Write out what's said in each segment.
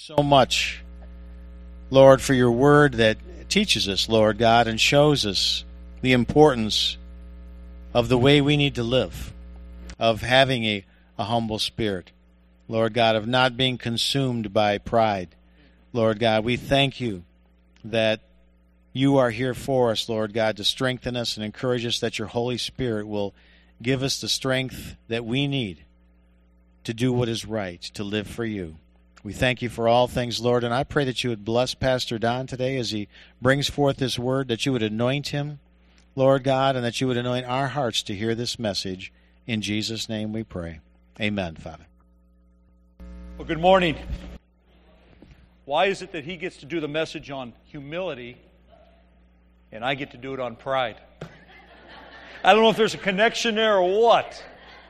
so much, Lord, for your word that teaches us, Lord God, and shows us the importance of the way we need to live, of having a humble spirit, Lord God, of not being consumed by pride. Lord God, we thank you that you are here for us, Lord God, to strengthen us and encourage us, that your Holy Spirit will give us the strength that we need to do what is right, to live for you. We thank you for all things, Lord, and I pray that you would bless Pastor Don today as he brings forth this word, that you would anoint him, Lord God, and that you would anoint our hearts to hear this message. In Jesus' name we pray. Amen, Father. Well, good morning. Why is it that he gets to do the message on humility and I get to do it on pride? I don't know if there's a connection there or what.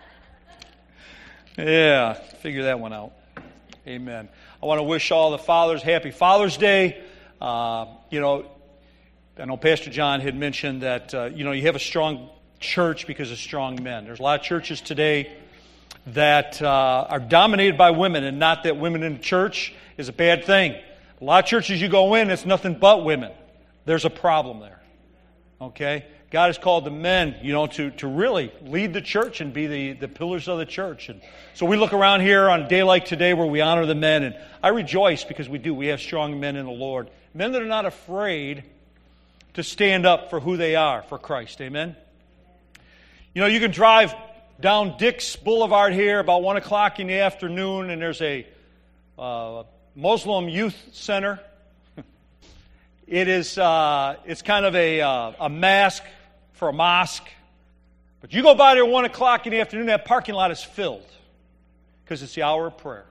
Yeah, figure that one out. Amen. I want to wish all the fathers happy Father's Day. I know Pastor John had mentioned that, you have a strong church because of strong men. There's a lot of churches today that are dominated by women, and not that women in the church is a bad thing. A lot of churches you go in, it's nothing but women. There's a problem there. Okay? God has called the men, to really lead the church and be the pillars of the church. And so we look around here on a day like today where we honor the men, and I rejoice because we do. We have strong men in the Lord. Men that are not afraid to stand up for who they are, for Christ. Amen? You can drive down Dix Boulevard here about 1 o'clock in the afternoon, and there's a Muslim youth center. It's kind of a mask for a mosque. But you go by there 1 o'clock in the afternoon, that parking lot is filled because it's the hour of prayer.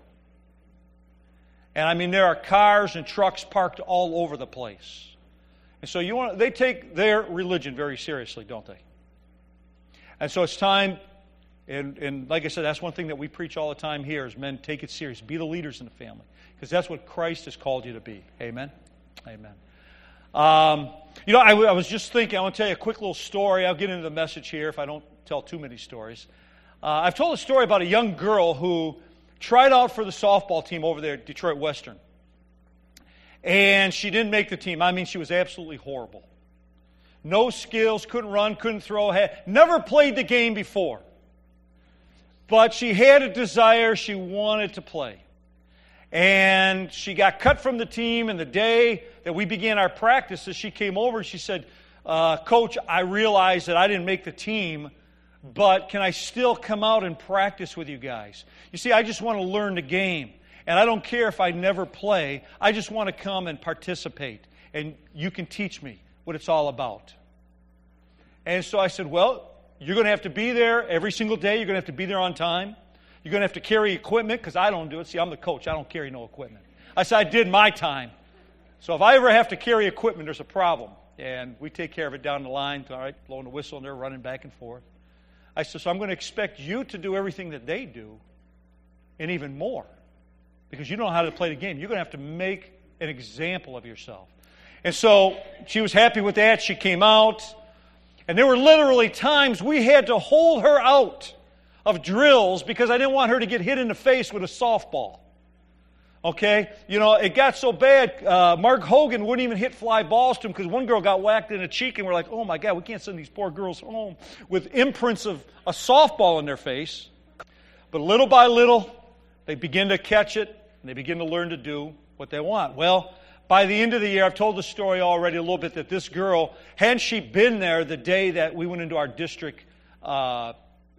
And there are cars and trucks parked all over the place. And so they take their religion very seriously, don't they? And so it's time, and like I said, that's one thing that we preach all the time here is men, take it serious. Be the leaders in the family. Because that's what Christ has called you to be. Amen? Amen. I was just thinking, I want to tell you a quick little story. I'll get into the message here if I don't tell too many stories. I've told a story about a young girl who tried out for the softball team over there at Detroit Western. And she didn't make the team. She was absolutely horrible. No skills, couldn't run, couldn't throw, never played the game before. But she had a desire, she wanted to play. And she got cut from the team, and the day that we began our practices, she came over and she said, Coach, I realize that I didn't make the team, but can I still come out and practice with you guys? You see, I just want to learn the game. And I don't care if I never play. I just want to come and participate. And you can teach me what it's all about. And so I said, well, you're going to have to be there every single day. You're going to have to be there on time. You're going to have to carry equipment, because I don't do it. See, I'm the coach. I don't carry no equipment. I said, I did my time. So if I ever have to carry equipment, there's a problem. And we take care of it down the line, all right, blowing the whistle, and they're running back and forth. I said, so I'm going to expect you to do everything that they do, and even more. Because you don't know how to play the game. You're going to have to make an example of yourself. And so she was happy with that. She came out. And there were literally times we had to hold her out of drills because I didn't want her to get hit in the face with a softball. Okay? It got so bad, Mark Hogan wouldn't even hit fly balls to him because one girl got whacked in the cheek, and we're like, oh my God, we can't send these poor girls home with imprints of a softball in their face. But little by little, they begin to catch it, and they begin to learn to do what they want. Well, by the end of the year, I've told the story already a little bit, that this girl, hadn't she been there the day that we went into our district playoffs,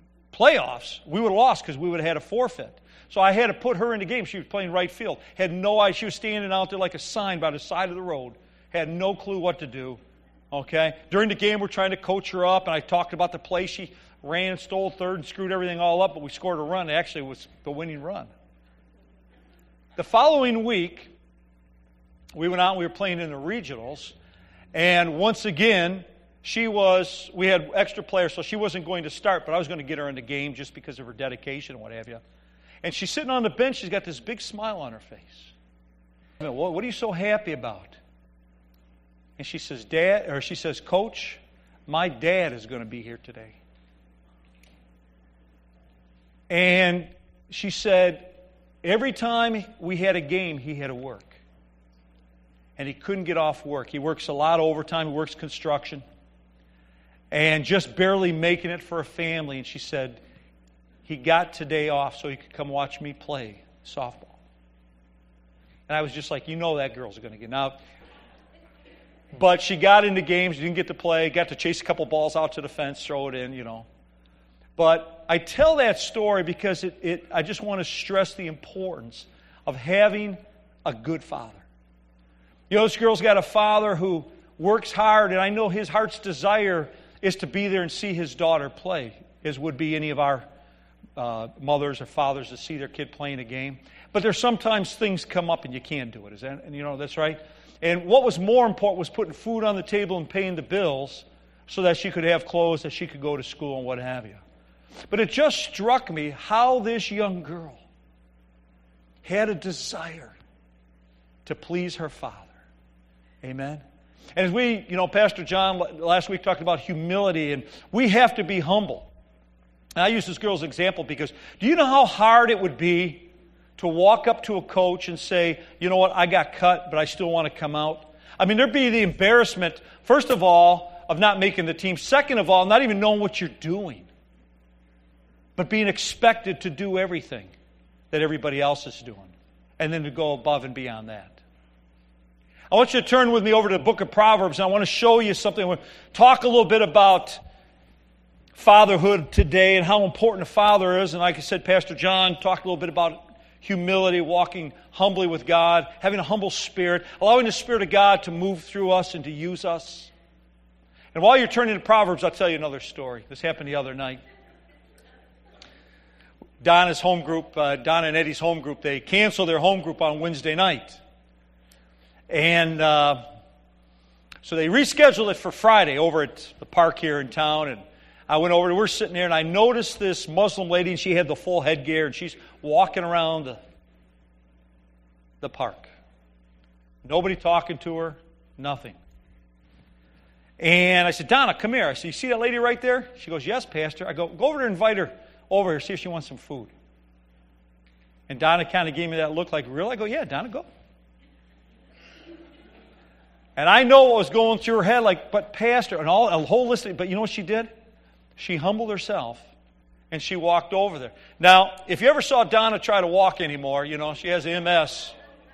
we would have lost because we would have had a forfeit. So I had to put her in the game. She was playing right field. Had no idea. She was standing out there like a sign by the side of the road. Had no clue what to do. Okay? During the game, we're trying to coach her up, and I talked about the play. She ran and stole third and screwed everything all up, but we scored a run. Actually, it was the winning run. The following week, we went out and we were playing in the regionals, and once again, we had extra players, so she wasn't going to start, but I was going to get her in the game just because of her dedication and what have you. And she's sitting on the bench, she's got this big smile on her face. What are you so happy about? And she says, Coach, my dad is going to be here today. And she said, Every time we had a game, he had to work. And he couldn't get off work. He works a lot of overtime. He works construction. And just barely making it for a family. And she said he got today off so he could come watch me play softball. And I was just like, you know that girl's going to get out. But she got into games, didn't get to play, got to chase a couple balls out to the fence, throw it in, you know. But I tell that story because I just want to stress the importance of having a good father. You know, this girl's got a father who works hard, and I know his heart's desire is to be there and see his daughter play, as would be any of our mothers or fathers to see their kid playing a game. But there's sometimes things come up and you can't do it. And you know, that's right. And what was more important was putting food on the table and paying the bills so that she could have clothes, that she could go to school and what have you. But it just struck me how this young girl had a desire to please her father. Amen? And as we, you know, Pastor John last week talked about humility, and we have to be humble. And I use this girl's example because do you know how hard it would be to walk up to a coach and say, you know what, I got cut, but I still want to come out? I mean, there'd be the embarrassment, first of all, of not making the team. Second of all, not even knowing what you're doing. But being expected to do everything that everybody else is doing. And then to go above and beyond that. I want you to turn with me over to the book of Proverbs, and I want to show you something. I want to talk a little bit about fatherhood today and how important a father is. And like I said, Pastor John talked a little bit about humility, walking humbly with God, having a humble spirit, allowing the Spirit of God to move through us and to use us. And while you're turning to Proverbs, I'll tell you another story. This happened the other night. Donna's home group, Donna and Eddie's home group, they canceled their home group on Wednesday night. And so they rescheduled it for Friday over at the park here in town. And I went over, we're sitting there, and I noticed this Muslim lady, and she had the full headgear, and she's walking around the park. Nobody talking to her, nothing. And I said, Donna, come here. I said, you see that lady right there? She goes, yes, Pastor. I go over there and invite her over here, see if she wants some food. And Donna kind of gave me that look like, really? I go, yeah, Donna, go. And I know what was going through her head, like, but Pastor, and a whole list of, but you know what she did? She humbled herself, and she walked over there. Now, if you ever saw Donna try to walk anymore, you know, she has MS.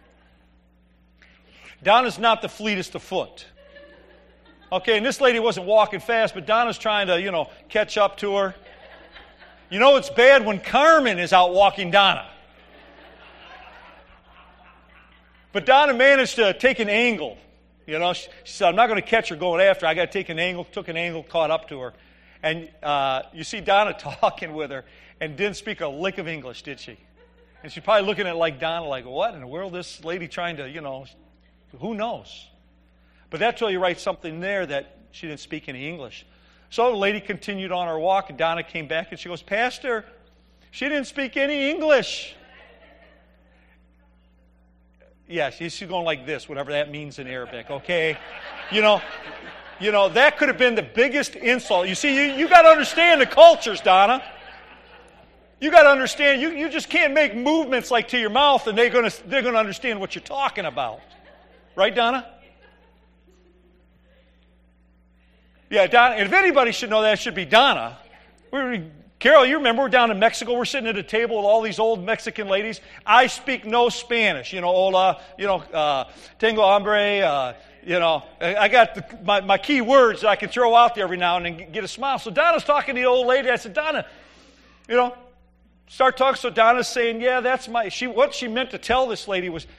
Donna's not the fleetest of foot. Okay, and this lady wasn't walking fast, but Donna's trying to, you know, catch up to her. You know it's bad when Carmen is out walking Donna. But Donna managed to take an angle. You know, she said, I'm not going to catch her going after her. I got to take an angle, took an angle, caught up to her. And you see Donna talking with her and didn't speak a lick of English, did she? And she's probably looking at it like Donna, like, what in the world is this lady trying to, you know, who knows? But that's why you write something there that she didn't speak any English. So the lady continued on her walk, and Donna came back, and she goes, Pastor, she didn't speak any English. Yeah, she's going like this, whatever that means in Arabic, okay? You know, that could have been the biggest insult. You see, you got to understand the cultures, Donna. You got to understand, you just can't make movements like to your mouth, and they're going to understand what you're talking about. Right, Donna? Yeah, Donna, and if anybody should know that, it should be Donna. Carol, you remember we're down in Mexico. We're sitting at a table with all these old Mexican ladies. I speak no Spanish. You know, hola, tengo hambre, I got my key words that I can throw out there every now and then get a smile. So Donna's talking to the old lady. I said, Donna, start talking. So Donna's saying, yeah, that's what she meant to tell this lady was,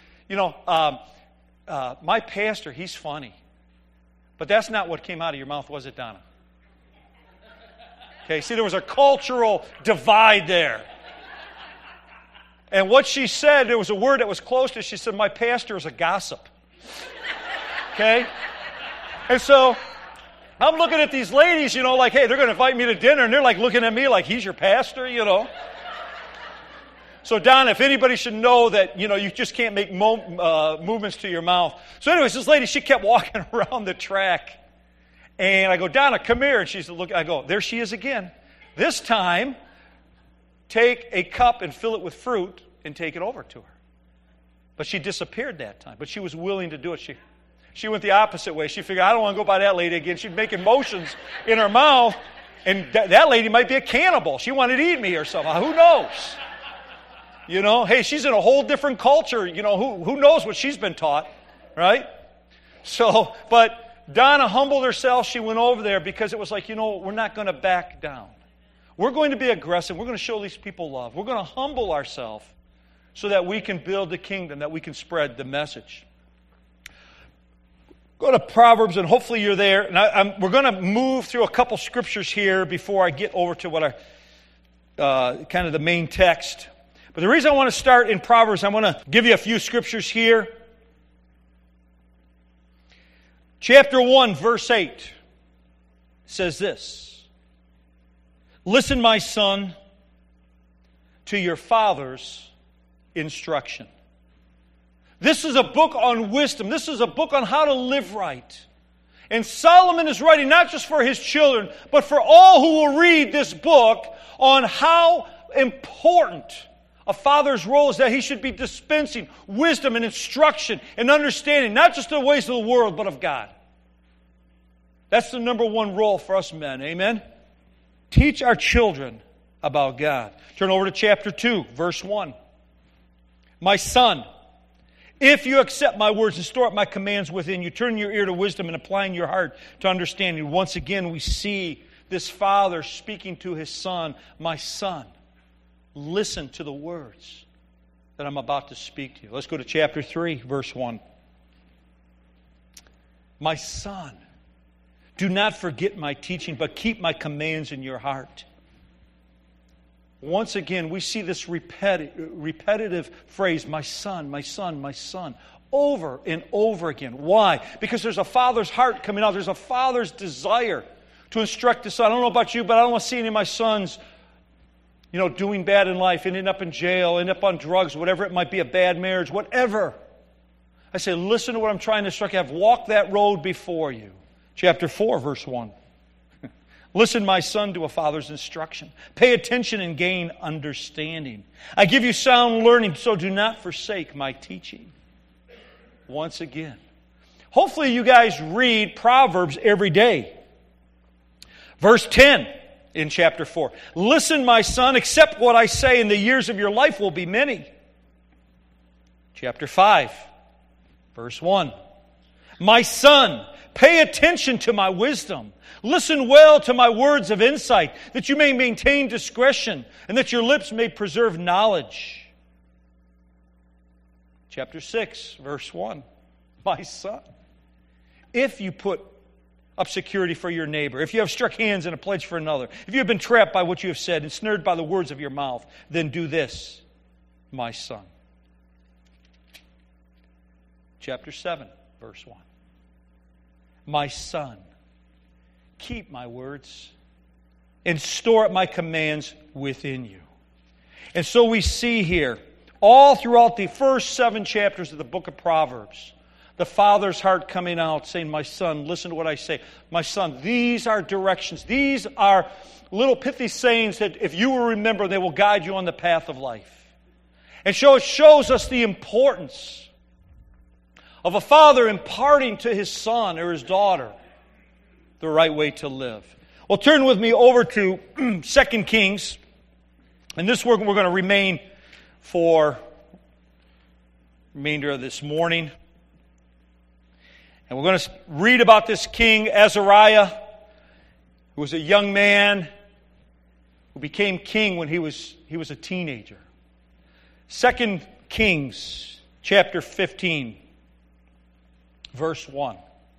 my pastor, he's funny. But that's not what came out of your mouth, was it, Donna? Okay, see, there was a cultural divide there. And what she said, there was a word that was close to it. She said, my pastor is a gossip. Okay? And so I'm looking at these ladies, like, hey, they're going to invite me to dinner, and they're like looking at me like, he's your pastor, So, Donna, if anybody should know that, you just can't make movements to your mouth. So anyways, this lady, she kept walking around the track. And I go, Donna, come here. And she's looking. I go, there she is again. This time, take a cup and fill it with fruit and take it over to her. But she disappeared that time. But she was willing to do it. She went the opposite way. She figured, I don't want to go by that lady again. She'd make motions in her mouth, and that lady might be a cannibal. She wanted to eat me or something. Who knows? You know, hey, she's in a whole different culture. You know, who knows what she's been taught, right? So, but Donna humbled herself. She went over there because it was like, we're not going to back down. We're going to be aggressive. We're going to show these people love. We're going to humble ourselves so that we can build the kingdom, that we can spread the message. Go to Proverbs, and hopefully you're there. And we're going to move through a couple scriptures here before I get over to what kind of the main text. But the reason I want to start in Proverbs, I want to give you a few scriptures here. Chapter 1, verse 8 says this: Listen, my son, to your father's instruction. This is a book on wisdom. This is a book on how to live right. And Solomon is writing not just for his children, but for all who will read this book on how important a father's role is, that he should be dispensing wisdom and instruction and understanding, not just the ways of the world, but of God. That's the number one role for us men. Amen? Teach our children about God. Turn over to chapter 2, verse 1. My son, if you accept my words and store up my commands within you, turn your ear to wisdom and applying your heart to understanding. Once again, we see this father speaking to his son. My son, listen to the words that I'm about to speak to you. Let's go to chapter 3, verse 1. My son, do not forget my teaching, but keep my commands in your heart. Once again, we see this repetitive phrase, my son, my son, my son, over and over again. Why? Because there's a father's heart coming out. There's a father's desire to instruct his son. I don't know about you, but I don't want to see any of my sons, doing bad in life, ending up in jail, ending up on drugs, whatever it might be, a bad marriage, whatever. I say, listen to what I'm trying to instruct you. I've walked that road before you. Chapter 4, verse 1. Listen, my son, to a father's instruction. Pay attention and gain understanding. I give you sound learning, so do not forsake my teaching. Once again. Hopefully you guys read Proverbs every day. Verse 10 in chapter 4. Listen, my son, accept what I say, and the years of your life will be many. Chapter 5, verse 1. My son, pay attention to my wisdom. Listen well to my words of insight, that you may maintain discretion, and that your lips may preserve knowledge. Chapter 6, verse 1. My son, if you put up security for your neighbor, if you have struck hands in a pledge for another, if you have been trapped by what you have said and snared by the words of your mouth, then do this, my son. Chapter 7, verse 1. My son, keep my words and store up my commands within you. And so we see here, all throughout the first 7 chapters of the book of Proverbs, the father's heart coming out, saying, my son, listen to what I say. My son, these are directions. These are little pithy sayings that if you will remember, they will guide you on the path of life. And so it shows us the importance of a father imparting to his son or his daughter the right way to live. Well, turn with me over to 2 Kings. And this we're going to remain for the remainder of this morning. And we're going to read about this king, Azariah, who was a young man who became king when he was a teenager. 2 Kings chapter 15, verse 1.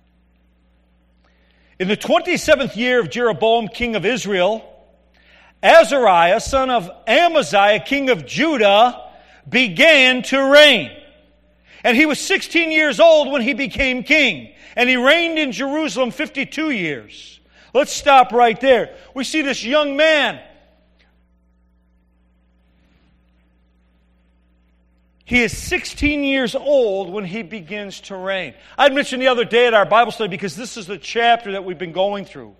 In the 27th year of Jeroboam, king of Israel, Azariah, son of Amaziah, king of Judah, began to reign. And he was 16 years old when he became king. And he reigned in Jerusalem 52 years. Let's stop right there. We see this young man. He is 16 years old when he begins to reign. I mentioned the other day at our Bible study, because this is the chapter that we've been going through,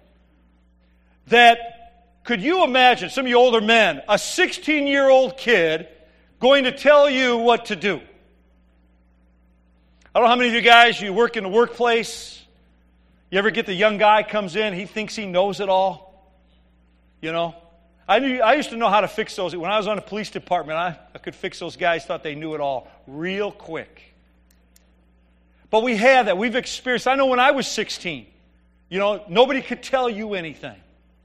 that could you imagine, some of you older men, a 16-year-old kid going to tell you what to do. I don't know how many of you guys, you work in the workplace. You ever get the young guy comes in, he thinks he knows it all? You know? I used to know how to fix those. When I was on the police department, I could fix those guys, thought they knew it all real quick. But we had that. We've experienced. I know when I was 16, nobody could tell you anything.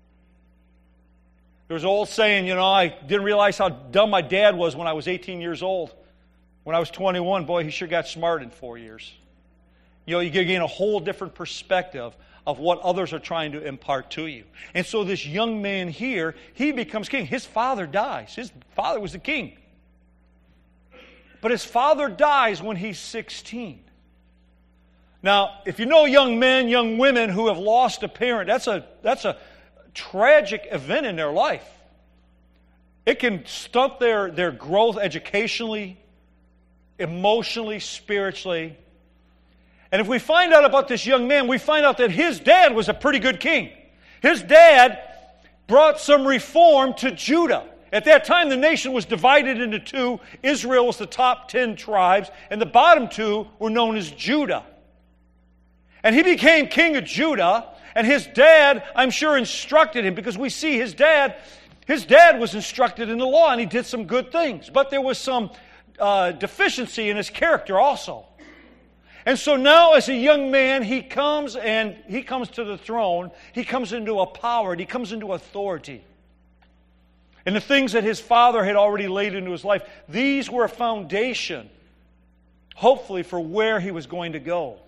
There was an old saying, I didn't realize how dumb my dad was when I was 18 years old. When I was 21, boy, he sure got smart in 4 years. You gain a whole different perspective of what others are trying to impart to you. And so this young man here, he becomes king. His father dies. His father was the king. But his father dies when he's 16. Now, if you know young men, young women who have lost a parent, that's a tragic event in their life. It can stunt their growth educationally, emotionally, spiritually. And if we find out about this young man, we find out that his dad was a pretty good king. His dad brought some reform to Judah. At that time, the nation was divided into two. Israel was the top 10 tribes, and the bottom two were known as Judah. And he became king of Judah, and his dad, I'm sure, instructed him, because we see his dad was instructed in the law, and he did some good things. But there was some deficiency in his character also. And so now as a young man, he comes to the throne. He comes into a power. He comes into authority. And the things that his father had already laid into his life, these were a foundation, hopefully, for where he was going to go.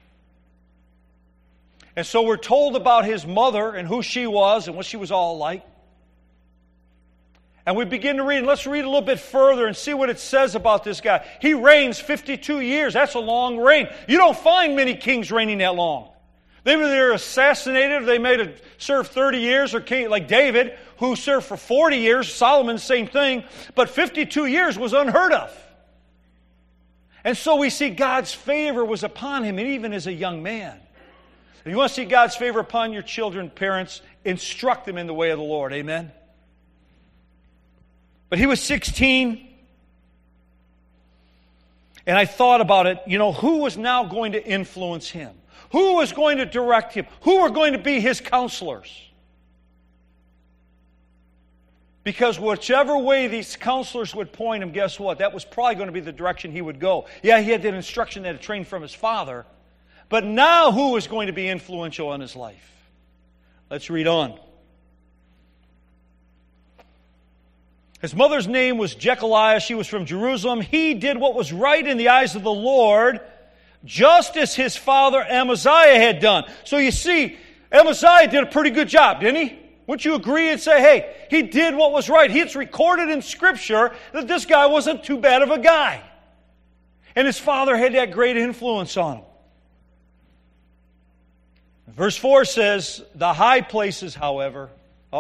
And so we're told about his mother and who she was and what she was all like. And we begin to read, and let's read a little bit further and see what it says about this guy. He reigns 52 years. That's a long reign. You don't find many kings reigning that long. They were either assassinated, or they may have served 30 years, or king like David, who served for 40 years. Solomon, same thing. But 52 years was unheard of. And so we see God's favor was upon him, and even as a young man. If you want to see God's favor upon your children, parents, instruct them in the way of the Lord. Amen? But he was 16, and I thought about it, who was now going to influence him? Who was going to direct him? Who were going to be his counselors? Because whichever way these counselors would point him, guess what? That was probably going to be the direction he would go. Yeah, he had that instruction that he trained from his father, but now who was going to be influential in his life? Let's read on. His mother's name was Jechaliah. She was from Jerusalem. He did what was right in the eyes of the Lord, just as his father Amaziah had done. So you see, Amaziah did a pretty good job, didn't he? Wouldn't you agree and say, hey, he did what was right? It's recorded in Scripture that this guy wasn't too bad of a guy. And his father had that great influence on him. Verse 4 says, the high places, however,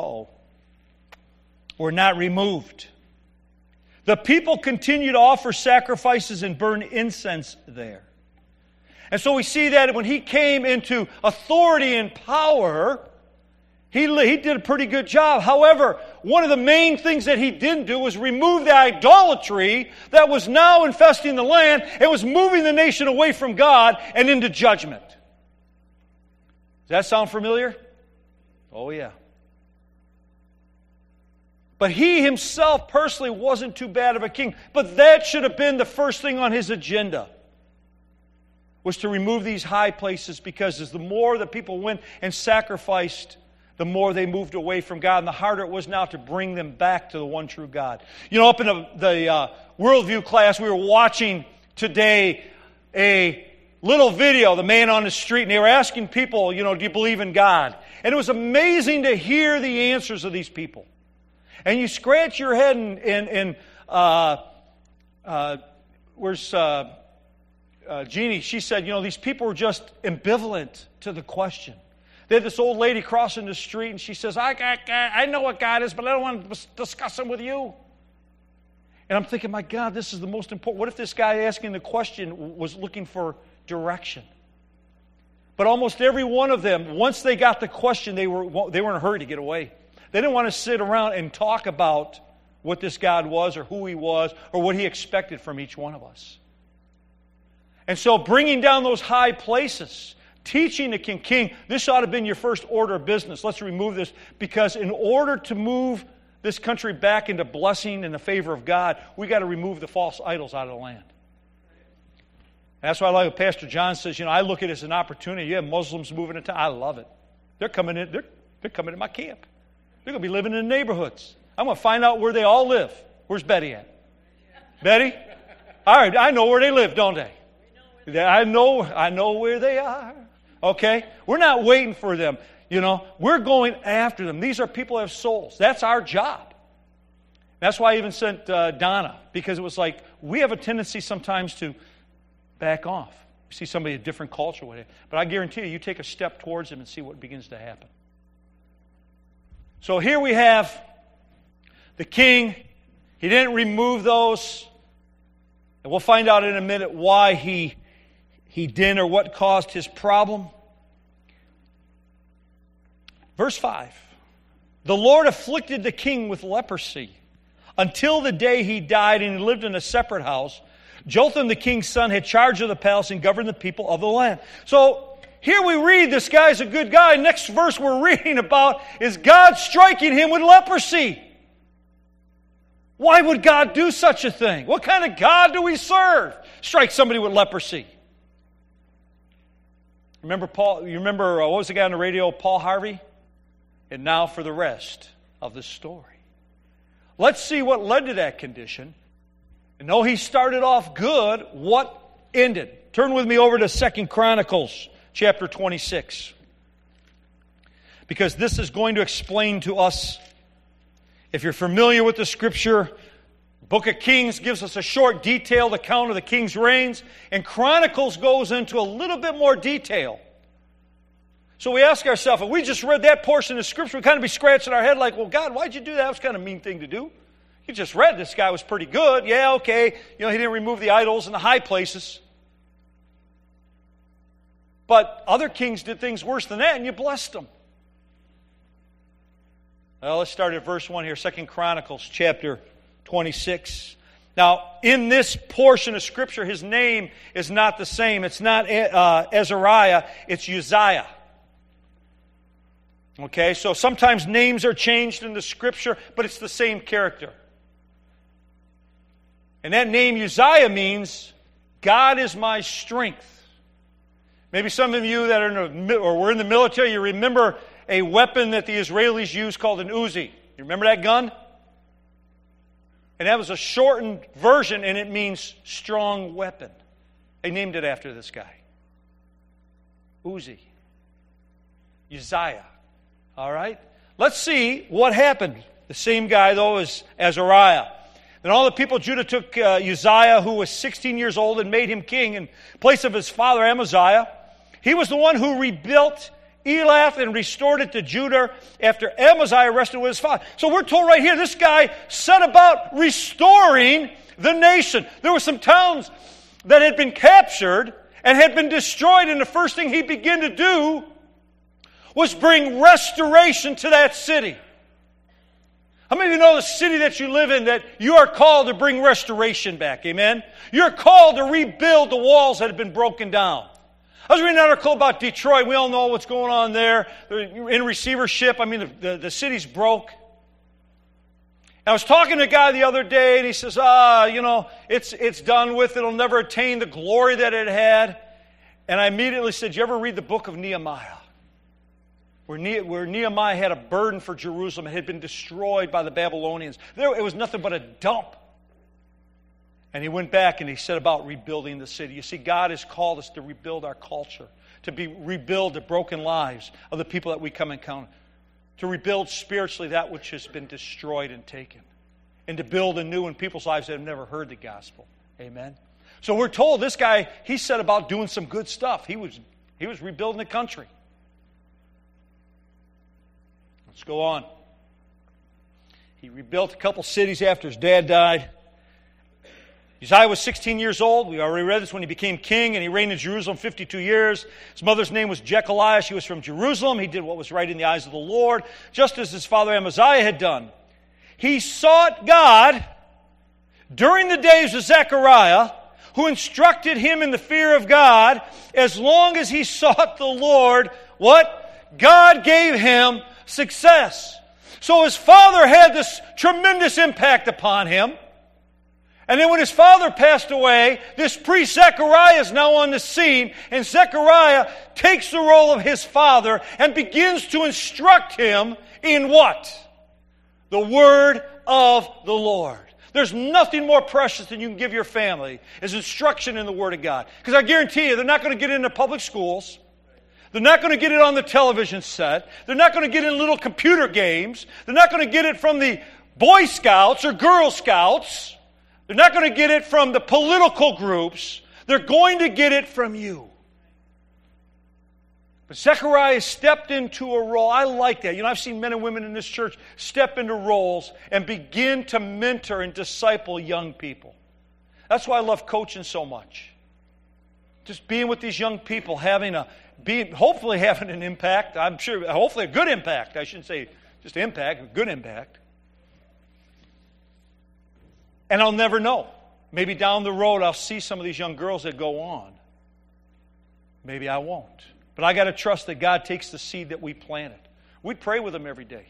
were not removed. The people continued to offer sacrifices and burn incense there. And so we see that when he came into authority and power, he did a pretty good job. However, one of the main things that he didn't do was remove the idolatry that was now infesting the land and was moving the nation away from God and into judgment. Does that sound familiar? Oh, yeah. But he himself personally wasn't too bad of a king. But that should have been the first thing on his agenda, was to remove these high places, because as the more that people went and sacrificed, the more they moved away from God, and the harder it was now to bring them back to the one true God. Up in the Worldview class, we were watching today a little video, the man on the street, and they were asking people, do you believe in God? And it was amazing to hear the answers of these people. And you scratch your head and where's Jeannie? She said, these people were just ambivalent to the question. They had this old lady crossing the street, and she says, I know what God is, but I don't want to discuss him with you. And I'm thinking, my God, this is the most important. What if this guy asking the question was looking for direction? But almost every one of them, once they got the question, they were in a hurry to get away. They didn't want to sit around and talk about what this God was or who He was or what He expected from each one of us. And so bringing down those high places, teaching the king, this ought to have been your first order of business. Let's remove this, because in order to move this country back into blessing and the favor of God, we got to remove the false idols out of the land. That's why I like what Pastor John says. I look at it as an opportunity. You have Muslims moving into town. I love it. They're coming in. They're coming to my camp. They're going to be living in the neighborhoods. I'm going to find out where they all live. Where's Betty at? Betty? All right, I know where they live, don't they? I know where they are. Okay? We're not waiting for them. We're going after them. These are people who have souls. That's our job. That's why I even sent Donna, because it was like we have a tendency sometimes to back off. You see somebody of a different culture with it. But I guarantee you take a step towards them and see what begins to happen. So here we have the king. He didn't remove those. And we'll find out in a minute why he didn't, or what caused his problem. Verse 5. The Lord afflicted the king with leprosy until the day he died, and he lived in a separate house. Jotham, the king's son, had charge of the palace and governed the people of the land. So here we read this guy's a good guy. Next verse we're reading about is God striking him with leprosy. Why would God do such a thing? What kind of God do we serve? Strike somebody with leprosy. Remember Paul? You remember what was the guy on the radio? Paul Harvey. And now for the rest of the story. Let's see what led to that condition. And though he started off good, what ended? Turn with me over to 2 Chronicles chapter 26. Because this is going to explain to us, if you're familiar with the Scripture, Book of Kings gives us a short, detailed account of the king's reigns, and Chronicles goes into a little bit more detail. So we ask ourselves, if we just read that portion of Scripture, we kind of be scratching our head like, well, God, why'd you do that? That was kind of a mean thing to do. You just read this guy was pretty good. Yeah, okay. He didn't remove the idols in the high places. But other kings did things worse than that, and you blessed them. Well, let's start at verse 1 here, 2 Chronicles chapter 26. Now, in this portion of Scripture, his name is not the same. It's not Azariah, it's Uzziah. Okay, so sometimes names are changed in the Scripture, but it's the same character. And that name Uzziah means, God is my strength. Maybe some of you that are were in the military, you remember a weapon that the Israelis used called an Uzi. You remember that gun? And that was a shortened version, and it means strong weapon. They named it after this guy. Uzi. Uzziah. All right? Let's see what happened. The same guy, though, as Azariah. Then all the people of Judah took Uzziah, who was 16 years old, and made him king in place of his father Amaziah. He was the one who rebuilt Elath and restored it to Judah after Amaziah rested with his father. So we're told right here, this guy set about restoring the nation. There were some towns that had been captured and had been destroyed, and the first thing he began to do was bring restoration to that city. How many of you know the city that you live in, that you are called to bring restoration back? Amen? You're called to rebuild the walls that have been broken down. I was reading an article about Detroit. We all know what's going on there. They're in receivership. I mean, the city's broke. I was talking to a guy the other day, and he says, it's done with. It'll never attain the glory that it had. And I immediately said, you ever read the book of Nehemiah? Where Nehemiah had a burden for Jerusalem. It had been destroyed by the Babylonians. It was nothing but a dump. And he went back and he set about rebuilding the city. You see, God has called us to rebuild our culture, to rebuild the broken lives of the people that we come encounter, to rebuild spiritually that which has been destroyed and taken, and to build anew in people's lives that have never heard the gospel. Amen? So we're told this guy, he set about doing some good stuff. He was rebuilding the country. Let's go on. He rebuilt a couple cities after his dad died. Uzziah was 16 years old. We already read this when he became king, and he reigned in Jerusalem 52 years. His mother's name was Jechaliah. She was from Jerusalem. He did what was right in the eyes of the Lord, just as his father Amaziah had done. he sought God during the days of Zechariah, who instructed him in the fear of God. As long as he sought the Lord, what? God gave him success. So his father had this tremendous impact upon him. And then when his father passed away, this priest Zechariah is now on the scene, and Zechariah takes the role of his father and begins to instruct him in what? The word of the Lord. There's nothing more precious than you can give your family is instruction in the Word of God. Because I guarantee you, they're not going to get into public schools. They're not going to get it on the television set. They're not going to get in little computer games. They're not going to get it from the Boy Scouts or Girl Scouts. They're not going to get it from the political groups. They're going to get it from you. But Zechariah stepped into a role. I like that. You know, I've seen men and women in this church step into roles and begin to mentor and disciple young people. That's why I love coaching so much. Just being with these young people, hopefully having an impact. I'm sure, hopefully a good impact. I shouldn't say just impact, a good impact. And I'll never know. Maybe down the road I'll see some of these young girls that go on. Maybe I won't. But I got to trust that God takes the seed that we planted. We'd pray with them every day.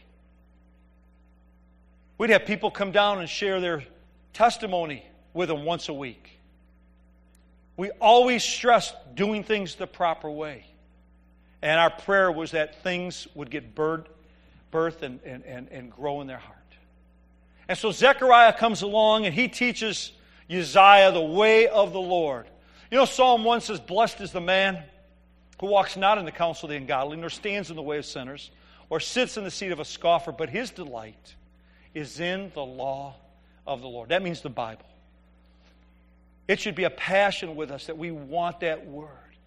We'd have people come down and share their testimony with them once a week. We always stressed doing things the proper way. And our prayer was that things would get birth and grow in their heart. And so Zechariah comes along and he teaches Uzziah the way of the Lord. You know, Psalm 1 says, "Blessed is the man who walks not in the counsel of the ungodly, nor stands in the way of sinners, or sits in the seat of a scoffer, but his delight is in the law of the Lord." That means the Bible. It should be a passion with us that we want that word.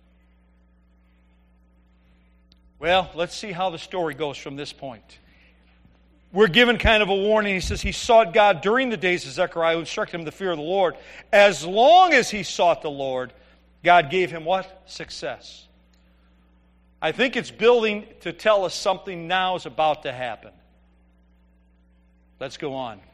Well, let's see how the story goes from this point. We're given kind of a warning. He says he sought God during the days of Zechariah, who instructed him in the fear of the Lord. As long as he sought the Lord, God gave him what? Success. I think it's building to tell us something now is about to happen. Let's go on.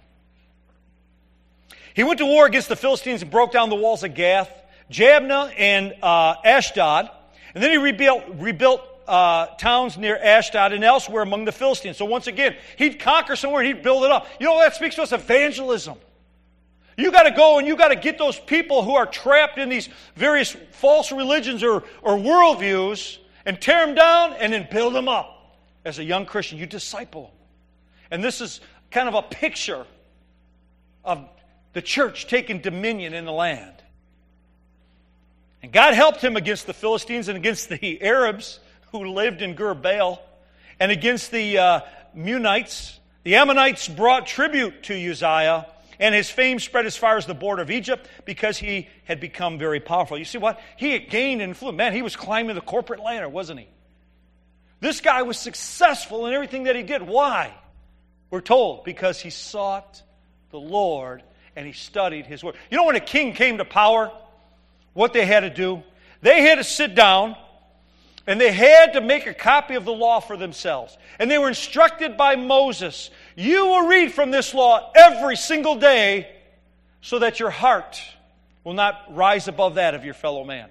He went to war against the Philistines and broke down the walls of Gath, Jabneh, and Ashdod. And then he rebuilt towns near Ashdod and elsewhere among the Philistines. So once again, he'd conquer somewhere and he'd build it up. You know, that speaks to us evangelism. You got to go and you got to get those people who are trapped in these various false religions or worldviews and tear them down and then build them up. As a young Christian, you disciple them. And this is kind of a picture of the church taking dominion in the land. And God helped him against the Philistines and against the Arabs who lived in Gur-Baal, and against the Munites. The Ammonites brought tribute to Uzziah, and his fame spread as far as the border of Egypt because he had become very powerful. You see what? He had gained influence. Man, he was climbing the corporate ladder, wasn't he? This guy was successful in everything that he did. Why? We're told because he sought the Lord and he studied his word. You know, when a king came to power, what they had to do? They had to sit down and they had to make a copy of the law for themselves. And they were instructed by Moses, you will read from this law every single day so that your heart will not rise above that of your fellow man.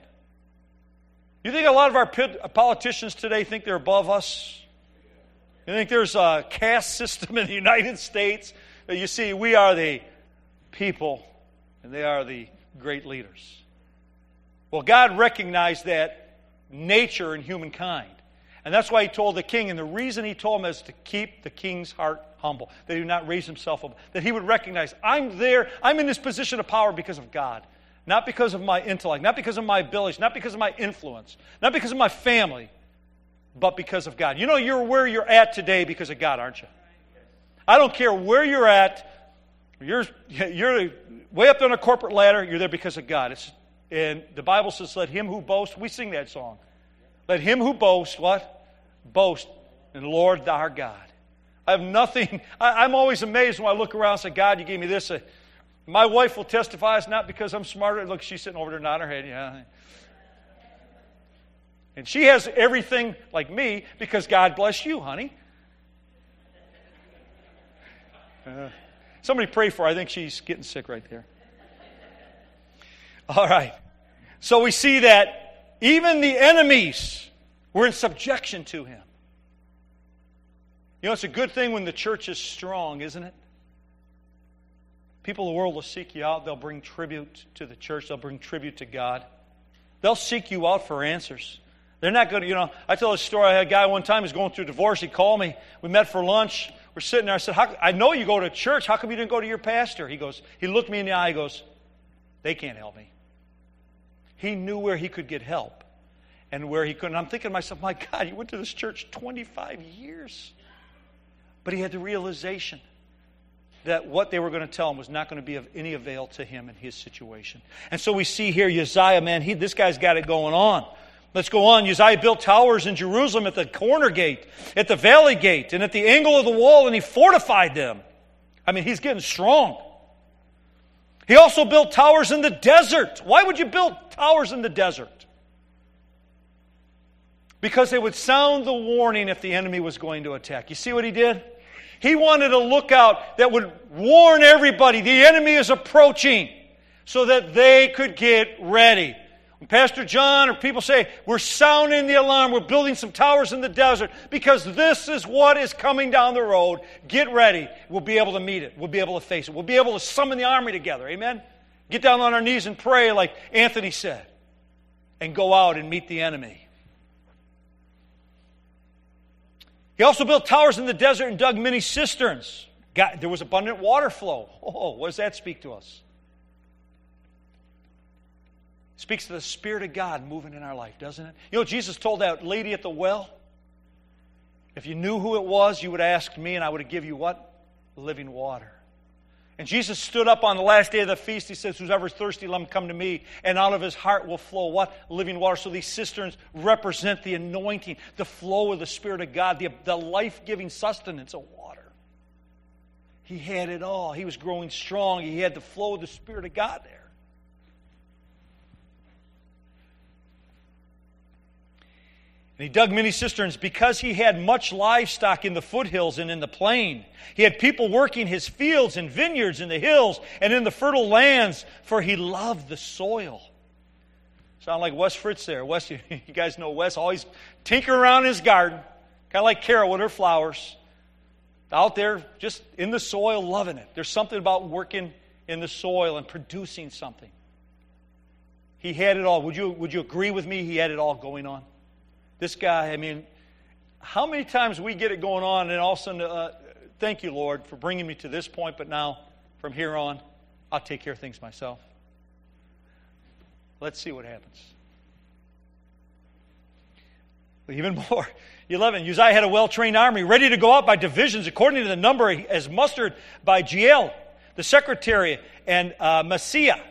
You think a lot of our politicians today think they're above us? You think there's a caste system in the United States? You see, we are the people and they are the great leaders. Well, God recognized that nature in humankind. And that's why he told the king, and the reason he told him is to keep the king's heart humble, that he would not raise himself up, that he would recognize, I'm in this position of power because of God, not because of my intellect, not because of my abilities, not because of my influence, not because of my family, but because of God. You know, you're where you're at today because of God, aren't you? I don't care where you're at. You're way up on a corporate ladder. You're there because of God. And the Bible says, let him who boasts, we sing that song. Let him who boasts, what? Boast in the Lord our God. I have nothing. I'm always amazed when I look around and say, God, you gave me this. My wife will testify it's not because I'm smarter. Look, she's sitting over there nodding her head. Yeah. And she has everything like me because God bless you, honey. Somebody pray for her. I think she's getting sick right there. All right. So we see that even the enemies were in subjection to him. You know, it's a good thing when the church is strong, isn't it? People of the world will seek you out. They'll bring tribute to the church. They'll bring tribute to God. They'll seek you out for answers. They're not going to, I tell this story. I had a guy one time who was going through a divorce. He called me. We met for lunch. We're sitting there. I said, I know you go to church. How come you didn't go to your pastor? He looked me in the eye. He goes, they can't help me. He knew where he could get help and where he couldn't. I'm thinking to myself, my God, you went to this church 25 years. But he had the realization that what they were going to tell him was not going to be of any avail to him in his situation. And so we see here Uzziah, man, this guy's got it going on. Let's go on. Uzziah built towers in Jerusalem at the corner gate, at the valley gate, and at the angle of the wall, and he fortified them. I mean, he's getting strong. He also built towers in the desert. Why would you build towers in the desert? Because they would sound the warning if the enemy was going to attack. You see what he did? He wanted a lookout that would warn everybody the enemy is approaching so that they could get ready. When Pastor John or people say, we're sounding the alarm, we're building some towers in the desert because this is what is coming down the road, get ready. We'll be able to meet it. We'll be able to face it. We'll be able to summon the army together. Amen? Get down on our knees and pray like Anthony said and go out and meet the enemy. He also built towers in the desert and dug many cisterns. There was abundant water flow. Oh, what does that speak to us? It speaks to the Spirit of God moving in our life, doesn't it? You know, Jesus told that lady at the well, if you knew who it was, you would ask me and I would give you what? Living water. And Jesus stood up on the last day of the feast. He says, whoever's thirsty, let him come to me. And out of his heart will flow what? Living water. So these cisterns represent the anointing, the flow of the Spirit of God, the life-giving sustenance of water. He had it all. He was growing strong. He had the flow of the Spirit of God there. And he dug many cisterns because he had much livestock in the foothills and in the plain. He had people working his fields and vineyards in the hills and in the fertile lands, for he loved the soil. Sound like Wes Fritz there. Wes, you guys know Wes, always tinkering around his garden, kind of like Carol with her flowers. Out there, just in the soil, loving it. There's something about working in the soil and producing something. He had it all. Would you agree with me? He had it all going on. This guy, I mean, how many times we get it going on and all of a sudden, thank you, Lord, for bringing me to this point, but now, from here on, I'll take care of things myself. Let's see what happens. But even more, 11, Uzziah had a well-trained army ready to go out by divisions according to the number as mustered by Jeiel, the secretary, and Maaseiah,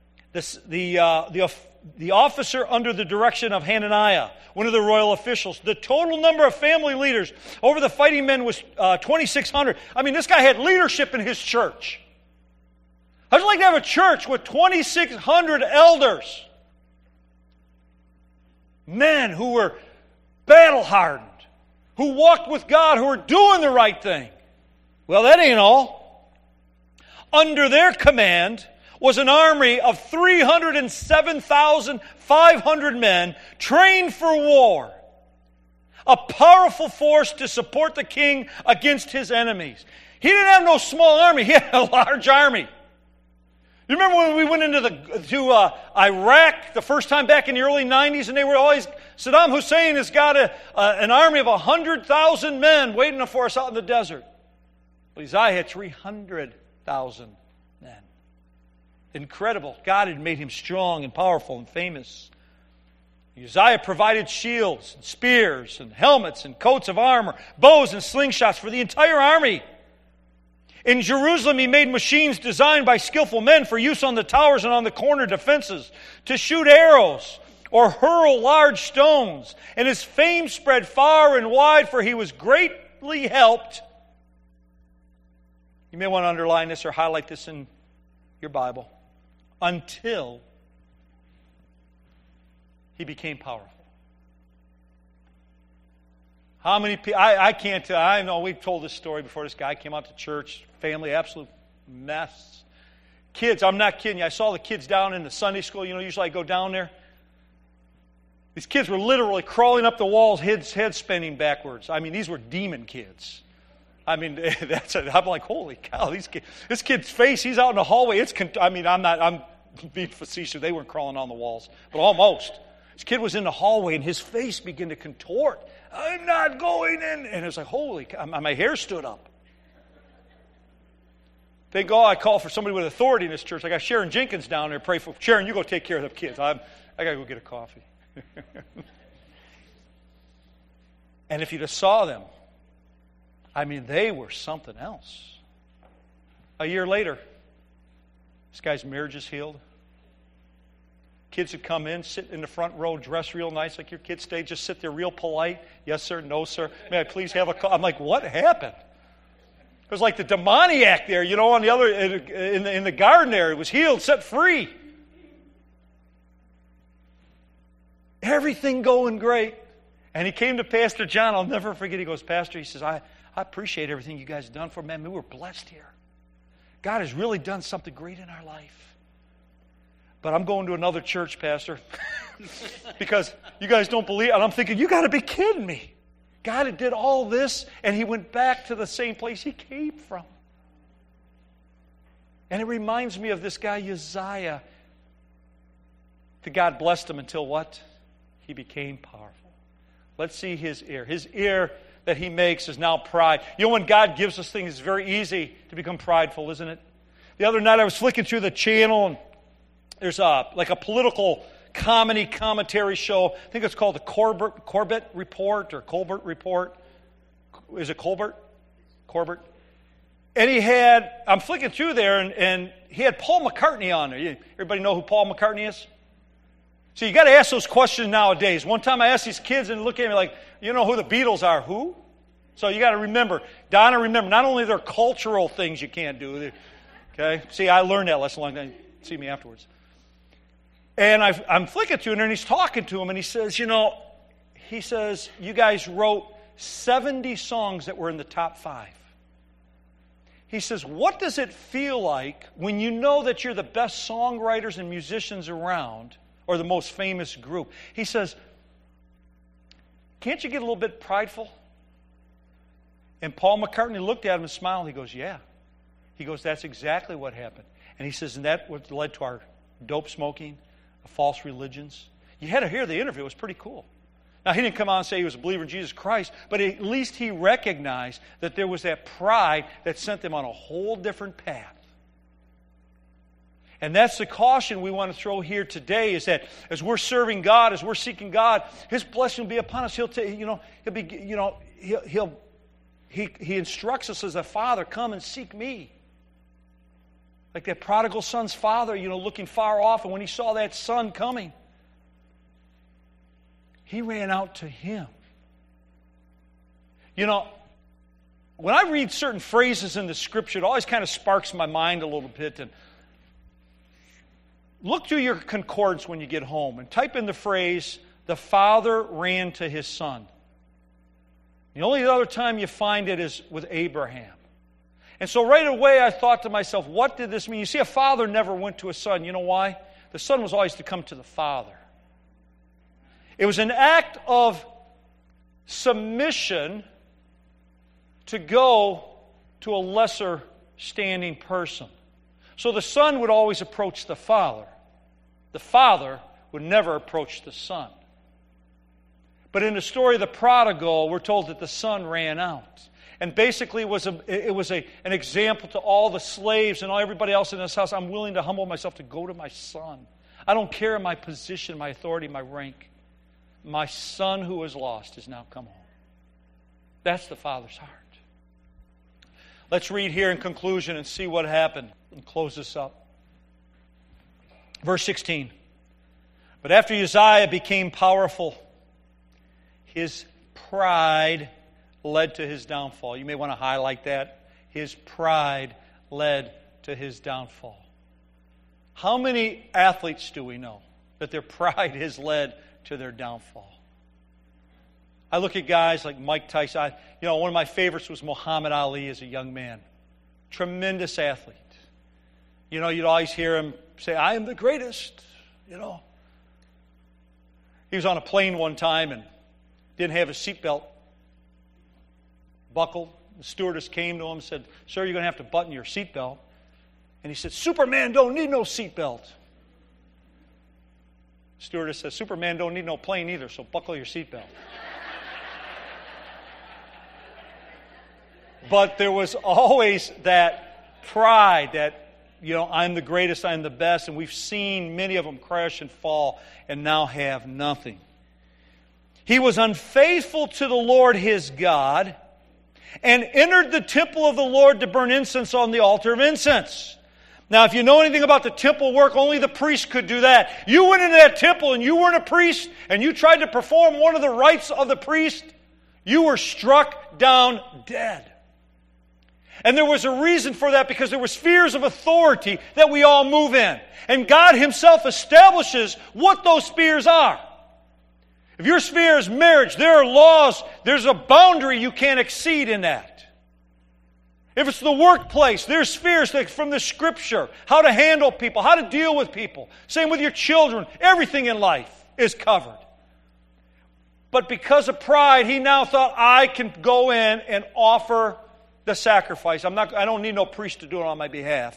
the officer under the direction of Hananiah, one of the royal officials. The total number of family leaders over the fighting men was 2,600. I mean, this guy had leadership in his church. How'd you like to have a church with 2,600 elders? Men who were battle-hardened, who walked with God, who were doing the right thing. Well, that ain't all. Under their command was an army of 307,500 men trained for war. A powerful force to support the king against his enemies. He didn't have no small army. He had a large army. You remember when we went into Iraq the first time back in the early 90s, and they were always, Saddam Hussein has got an army of 100,000 men waiting for us out in the desert. Well, Uzziah had 300,000 men. Incredible. God had made him strong and powerful and famous. Uzziah provided shields and spears and helmets and coats of armor, bows and slingshots for the entire army. In Jerusalem, he made machines designed by skillful men for use on the towers and on the corner defenses to shoot arrows or hurl large stones. And his fame spread far and wide, for he was greatly helped. You may want to underline this or highlight this in your Bible. Until he became powerful. How many people, I can't tell, I know we've told this story before. This guy came out to church, family, absolute mess. Kids, I'm not kidding you. I saw the kids down in the Sunday school. Usually I go down there. These kids were literally crawling up the walls, heads spinning backwards. I mean, these were demon kids. I mean, I'm like, holy cow! This kid's face, he's out in the hallway. I'm being facetious. They weren't crawling on the walls, but almost. This kid was in the hallway, and his face began to contort. I'm not going in. And it was like, holy cow! My hair stood up. Thank God I called for somebody with authority in this church. I got Sharon Jenkins down there. Pray for Sharon. You go take care of the kids. I got to go get a coffee. And if you just saw them, I mean, they were something else. A year later, this guy's marriage is healed. Kids would come in, sit in the front row, dress real nice like your kids stay, just sit there real polite. Yes, sir. No, sir. May I please have a coffee? I'm like, what happened? It was like the demoniac there, on the other, in the garden there. It was healed, set free. Everything going great. And he came to Pastor John. I'll never forget. He goes, Pastor, he says, I appreciate everything you guys have done for me. Man, we were blessed here. God has really done something great in our life. But I'm going to another church, Pastor, because you guys don't believe. And I'm thinking, you got to be kidding me. God had did all this, and he went back to the same place he came from. And it reminds me of this guy, Uzziah. That God blessed him until what? He became powerful. Let's see his ear. His ear that he makes is now pride. When God gives us things, it's very easy to become prideful, isn't it? The other night I was flicking through the channel, and there's a political commentary show. I think it's called the Corbett Report or Colbert Report. Is it Colbert? Corbett. And I'm flicking through there, and he had Paul McCartney on there. Everybody know who Paul McCartney is? So you got to ask those questions nowadays. One time I asked these kids and look at me like, you know who the Beatles are? Who? So you got to remember. Donna, remember, not only there are cultural things you can't do. Okay? See, I learned that lesson long time. See me afterwards. And I'm flicking through it, and he's talking to him, and he says, you guys wrote 70 songs that were in the top 5. He says, what does it feel like when you know that you're the best songwriters and musicians around, or the most famous group? He says, can't you get a little bit prideful? And Paul McCartney looked at him and smiled. He goes, yeah. He goes, that's exactly what happened. And he says, and that what led to our dope smoking, false religions. You had to hear the interview. It was pretty cool. Now, he didn't come out and say he was a believer in Jesus Christ, but at least he recognized that there was that pride that sent them on a whole different path. And that's the caution we want to throw here today, is that as we're serving God, as we're seeking God, His blessing will be upon us. He instructs us as a father, come and seek me. Like that prodigal son's father, looking far off, and when he saw that son coming, he ran out to him. When I read certain phrases in the Scripture, it always kind of sparks my mind a little bit. And look through your concordance when you get home and type in the phrase, the father ran to his son. The only other time you find it is with Abraham. And so right away I thought to myself, what did this mean? You see, a father never went to a son. You know why? The son was always to come to the father. It was an act of submission to go to a lesser standing person. So the son would always approach the father. The father would never approach the son. But in the story of the prodigal, we're told that the son ran out. And basically it was an example to all the slaves and everybody else in this house. I'm willing to humble myself to go to my son. I don't care my position, my authority, my rank. My son who was lost has now come home. That's the Father's heart. Let's read here in conclusion and see what happened and close this up. Verse 16. But after Uzziah became powerful, his pride led to his downfall. You may want to highlight that. His pride led to his downfall. How many athletes do we know that their pride has led to their downfall? I look at guys like Mike Tyson. One of my favorites was Muhammad Ali as a young man. Tremendous athlete. You know, you'd always hear him say, I am the greatest, you know. He was on a plane one time and didn't have his seatbelt buckled. The stewardess came to him and said, sir, you're going to have to button your seatbelt. And he said, Superman don't need no seatbelt. The stewardess says, Superman don't need no plane either, so buckle your seatbelt. But there was always that pride that, you know, I'm the greatest, I'm the best, and we've seen many of them crash and fall and now have nothing. He was unfaithful to the Lord his God and entered the temple of the Lord to burn incense on the altar of incense. Now, if you know anything about the temple work, only the priest could do that. You went into that temple and you weren't a priest and you tried to perform one of the rites of the priest, you were struck down dead. And there was a reason for that because there were spheres of authority that we all move in. And God himself establishes what those spheres are. If your sphere is marriage, there are laws, there's a boundary you can't exceed in that. If it's the workplace, there's spheres from the Scripture, how to handle people, how to deal with people. Same with your children. Everything in life is covered. But because of pride, he now thought, I can go in and offer the sacrifice. I don't need no priest to do it on my behalf.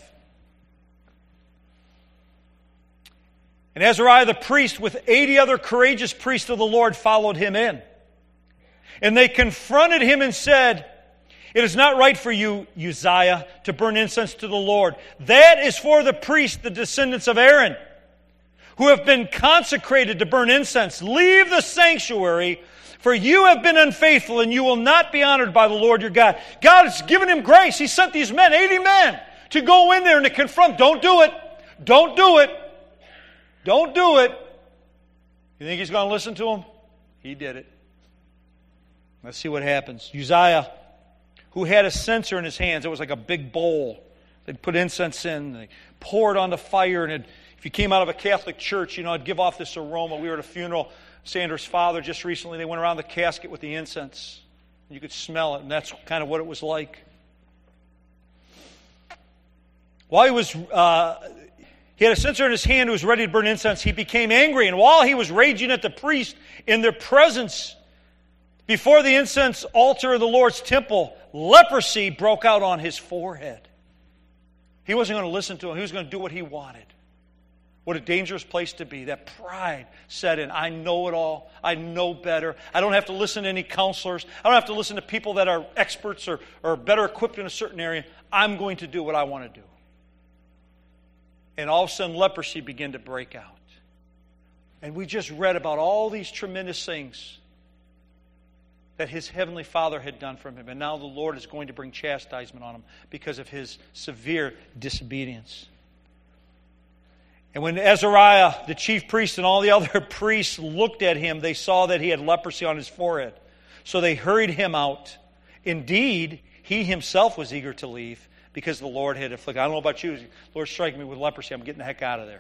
And Azariah the priest with 80 other courageous priests of the Lord followed him in. And they confronted him and said, it is not right for you, Uzziah, to burn incense to the Lord. That is for the priests, the descendants of Aaron, who have been consecrated to burn incense. Leave the sanctuary, for you have been unfaithful, and you will not be honored by the Lord your God. God has given him grace. He sent these men, 80 men, to go in there and to confront. Don't do it. Don't do it. Don't do it. You think he's going to listen to him? He did it. Let's see what happens. Uzziah, who had a censer in his hands, it was like a big bowl. They'd put incense in, they pour it on the fire, and if you came out of a Catholic church, you know, it'd give off this aroma. We were at a funeral. Sandra's father just recently, they went around the casket with the incense. You could smell it, and that's kind of what it was like. While he had a censer in his hand who was ready to burn incense, he became angry, and while he was raging at the priest in their presence, before the incense altar of the Lord's temple, leprosy broke out on his forehead. He wasn't going to listen to him. He was going to do what he wanted. What a dangerous place to be. That pride set in. I know it all. I know better. I don't have to listen to any counselors. I don't have to listen to people that are experts or better equipped in a certain area. I'm going to do what I want to do. And all of a sudden, leprosy began to break out. And we just read about all these tremendous things that his heavenly Father had done for him. And now the Lord is going to bring chastisement on him because of his severe disobedience. And when Azariah, the chief priest, and all the other priests looked at him, they saw that he had leprosy on his forehead. So they hurried him out. Indeed, he himself was eager to leave because the Lord had afflicted. I don't know about you. Lord, strike me with leprosy. I'm getting the heck out of there.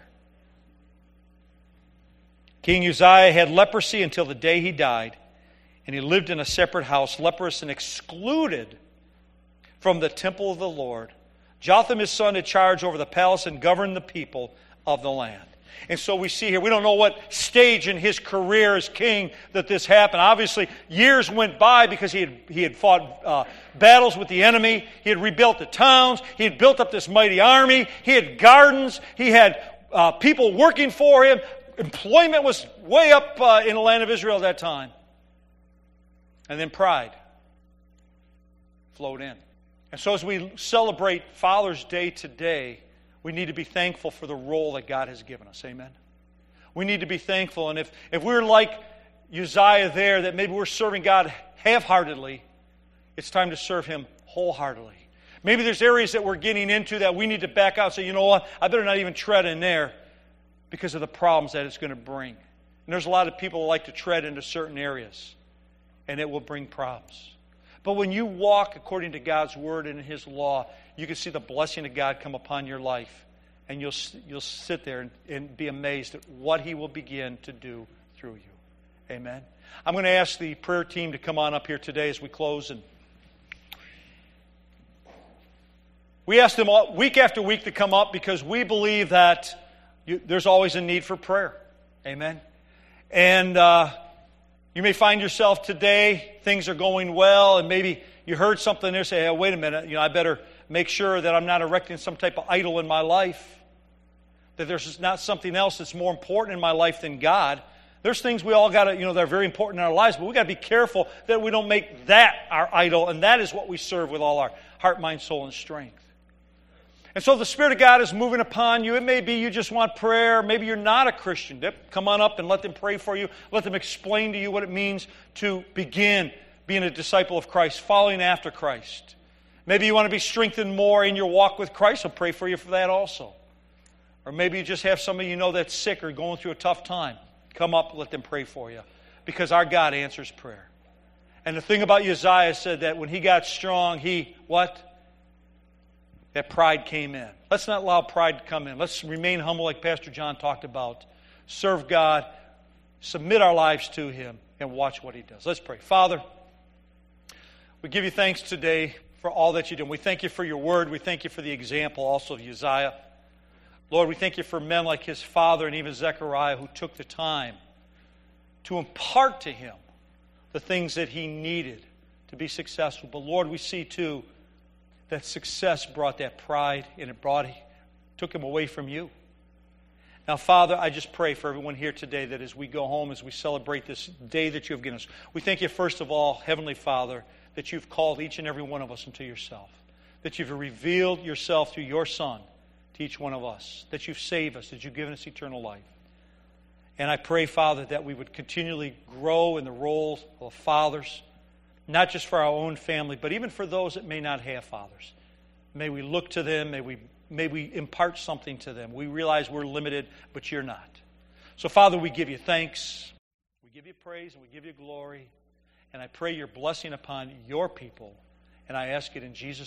King Uzziah had leprosy until the day he died. And he lived in a separate house, leprous and excluded from the temple of the Lord. Jotham, his son, had charge over the palace and governed the people of the land. And so we see here, we don't know what stage in his career as king that this happened. Obviously, years went by because he had fought battles with the enemy. He had rebuilt the towns. He had built up this mighty army. He had gardens. He had people working for him. Employment was way up in the land of Israel at that time. And then pride flowed in. And so as we celebrate Father's Day today, we need to be thankful for the role that God has given us. Amen? We need to be thankful. And if we're like Uzziah there, that maybe we're serving God half-heartedly, it's time to serve Him wholeheartedly. Maybe there's areas that we're getting into that we need to back out and say, you know what, I better not even tread in there because of the problems that it's going to bring. And there's a lot of people who like to tread into certain areas, and it will bring problems. But when you walk according to God's Word and His law, you can see the blessing of God come upon your life. And you'll sit there and be amazed at what He will begin to do through you. Amen. I'm going to ask the prayer team to come on up here today as we close. And We ask them week after week to come up because we believe that there's always a need for prayer. Amen. And you may find yourself today, things are going well, and maybe you heard something there, say, hey, wait a minute, I better make sure that I'm not erecting some type of idol in my life, that there's not something else that's more important in my life than God. There's things we all got to, that are very important in our lives, but we got to be careful that we don't make that our idol, and that is what we serve with all our heart, mind, soul, and strength. And so the Spirit of God is moving upon you. It may be you just want prayer. Maybe you're not a Christian. Come on up and let them pray for you. Let them explain to you what it means to begin being a disciple of Christ, following after Christ. Maybe you want to be strengthened more in your walk with Christ. I'll pray for you for that also. Or maybe you just have somebody you know that's sick or going through a tough time. Come up and let them pray for you. Because our God answers prayer. And the thing about Uzziah said that when he got strong, that pride came in. Let's not allow pride to come in. Let's remain humble like Pastor John talked about. Serve God, submit our lives to Him, and watch what He does. Let's pray. Father, we give you thanks today for all that you do. We thank you for your word. We thank you for the example also of Uzziah. Lord, we thank you for men like his father and even Zechariah who took the time to impart to him the things that he needed to be successful. But Lord, we see too that success brought that pride and took him away from you. Now, Father, I just pray for everyone here today that as we go home, as we celebrate this day that you have given us, we thank you first of all, Heavenly Father, that you've called each and every one of us into yourself, that you've revealed yourself through your Son to each one of us, that you've saved us, that you've given us eternal life. And I pray, Father, that we would continually grow in the role of fathers, not just for our own family, but even for those that may not have fathers. May we look to them, may we impart something to them. We realize we're limited, but you're not. So, Father, we give you thanks, we give you praise, and we give you glory. And I pray your blessing upon your people. And I ask it in Jesus' name.